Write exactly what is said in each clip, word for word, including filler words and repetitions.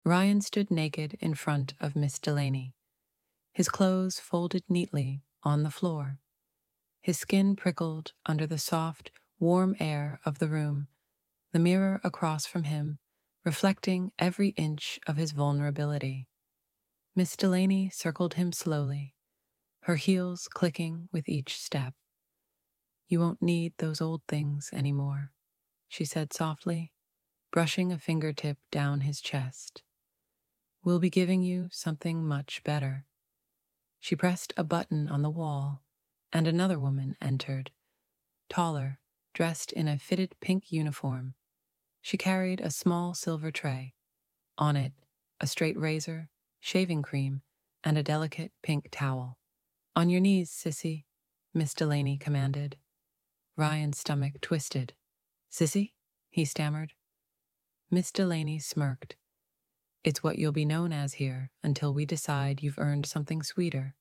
Ryan stood naked in front of Miss Delaney, his clothes folded neatly on the floor. His skin prickled under the soft, warm air of the room, the mirror across from him reflecting every inch of his vulnerability. Miss Delaney circled him slowly, her heels clicking with each step. "You won't need those old things anymore," she said softly, brushing a fingertip down his chest. "We'll be giving you something much better." She pressed a button on the wall, and another woman entered, taller, dressed in a fitted pink uniform. She carried a small silver tray. On it, a straight razor, shaving cream, and a delicate pink towel. "On your knees, Sissy," Miss Delaney commanded. Ryan's stomach twisted. "Sissy?" he stammered. Miss Delaney smirked. "It's what you'll be known as here until we decide you've earned something sweeter."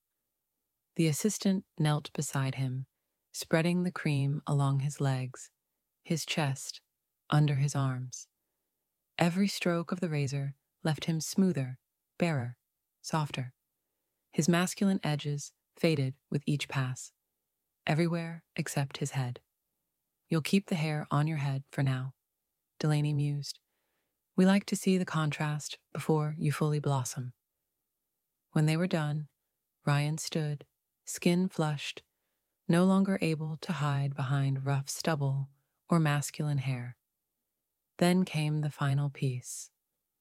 The assistant knelt beside him, spreading the cream along his legs, his chest, under his arms. Every stroke of the razor left him smoother, barer, softer. His masculine edges faded with each pass, everywhere except his head. "You'll keep the hair on your head for now," Delaney mused. "We like to see the contrast before you fully blossom." When they were done, Ryan stood, skin flushed, no longer able to hide behind rough stubble or masculine hair. Then came the final piece.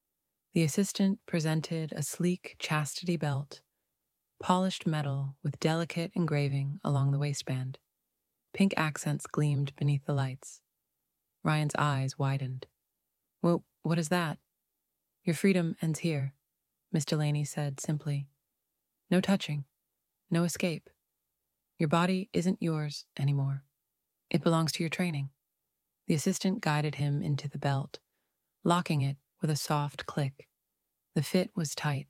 The assistant presented a sleek chastity belt, polished metal with delicate engraving along the waistband. Pink accents gleamed beneath the lights. Ryan's eyes widened. "Well, what is that?" "Your freedom ends here," Miss Delaney said simply. "No touching, no escape. Your body isn't yours anymore. It belongs to your training." The assistant guided him into the belt, locking it with a soft click. The fit was tight,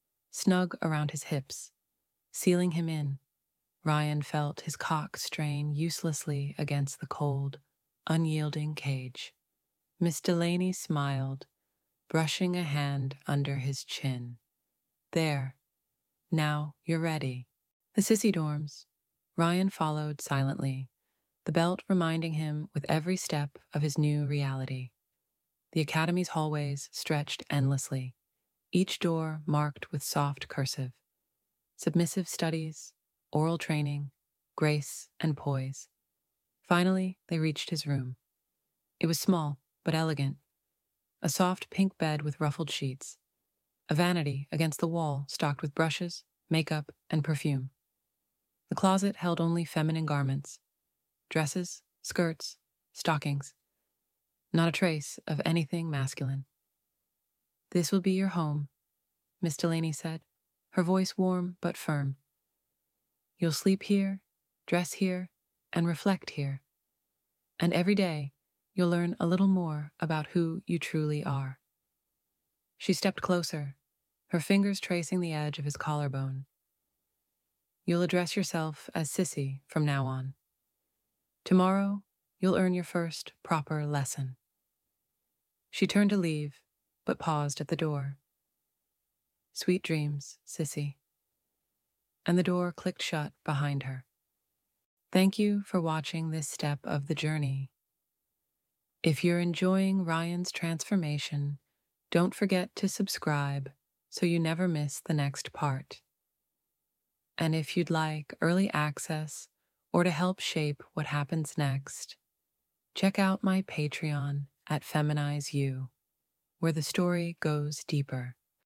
snug around his hips, sealing him in. Ryan felt his cock strain uselessly against the cold, unyielding cage. Miss Delaney smiled, brushing a hand under his chin. "There. Now you're ready." The sissy dorms. Ryan followed silently, the belt reminding him with every step of his new reality. The academy's hallways stretched endlessly, each door marked with soft cursive. Submissive studies, oral training, grace, and poise. Finally, they reached his room. It was small, but elegant. A soft pink bed with ruffled sheets. A vanity against the wall stocked with brushes, makeup, and perfume. The closet held only feminine garments. Dresses, skirts, stockings. Not a trace of anything masculine. "This will be your home," Miss Delaney said, her voice warm but firm. "You'll sleep here, dress here, and reflect here. And every day, you'll learn a little more about who you truly are." She stepped closer, her fingers tracing the edge of his collarbone. "You'll address yourself as Sissy from now on. Tomorrow, you'll earn your first proper lesson." She turned to leave, but paused at the door. "Sweet dreams, Sissy." And the door clicked shut behind her. Thank you for watching this step of the journey. If you're enjoying Ryan's transformation, don't forget to subscribe so you never miss the next part. And if you'd like early access or to help shape what happens next, check out my Patreon at Feminize You, where the story goes deeper.